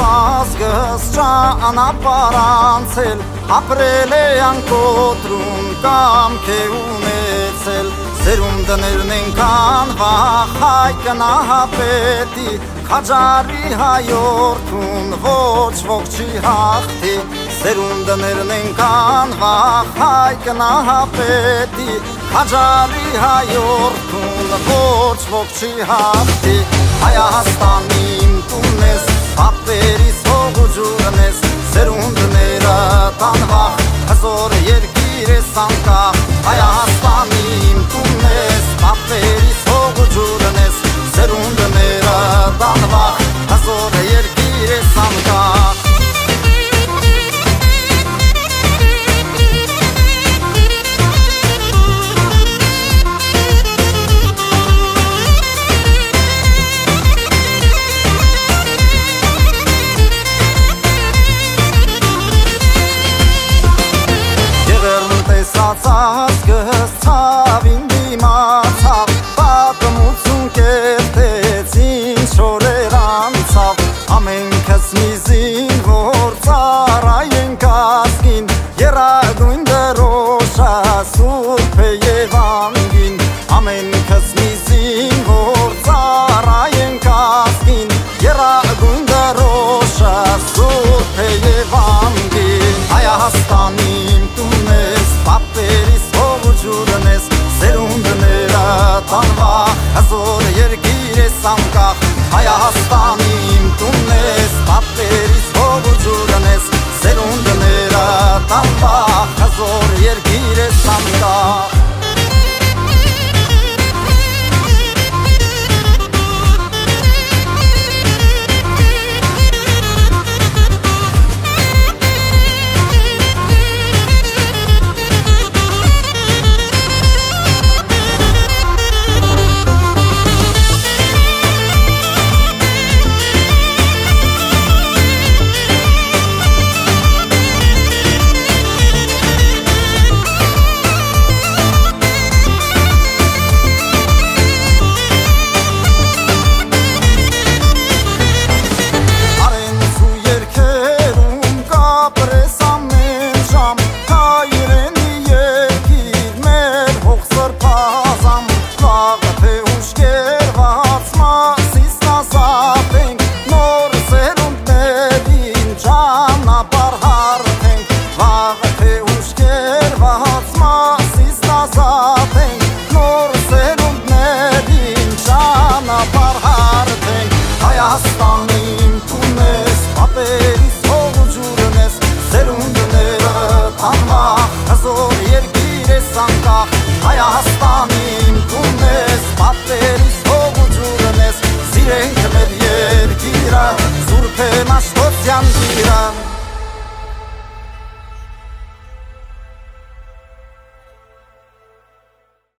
ազգս ճանապարհանցել, ապրել է անկոտրում կամք է ունեցել, սերունդներն ենքան վախ հայ կնահապետի, քաջարի հայորդուն ոչ ոք չի հաղթի, սերունդներն ենքան վախ հայ կնահապետի, քաջարի հայորդուն ոչ ոք չի հաղթի, Հայաստան իմ տունն ես, պապերիս հող ու ջուրն ես, սերունդները տանվախ, հզոր երկիր ես անկախ, Հայաստան իմ տունն ես, պապերիս հող ու ջուրն ես, սերունդները տանվախ, հզոր երկիր ես անկախ Ազգս ցավին դիմացավ, պատմություն կերտեց ինչ օրեր անցավ, ամենքս միզին որ ծառայենք ազգին, եռագույն դրոշա սուրբ է և անգին, ամենքս միզին որ ծառայենք ազգին, եռագույն դրոշա սուրբ է և անգին, Հայաստան իմ տունն ես, պապերիս հող ու ջուրն ես, սերունդները տանվախ, հզոր երկիր ես անկախ, Հայաստան իմ տունն ես, պապերիս հող ու ջուրն ես, սերունդները տանվախ, հզոր երկիր ես անկախ Հայաստան իմ տունն ես, պապերիս հող ու ջուրն ես, սերունդները տանվախ, հզոր երկիր ես անկախ, Հայաստան իմ տունն ես, պապերիս հող ու ջուրն ես, սիրենք մեր երկիրը, Սուրբ է Մաշտոցյան գիրը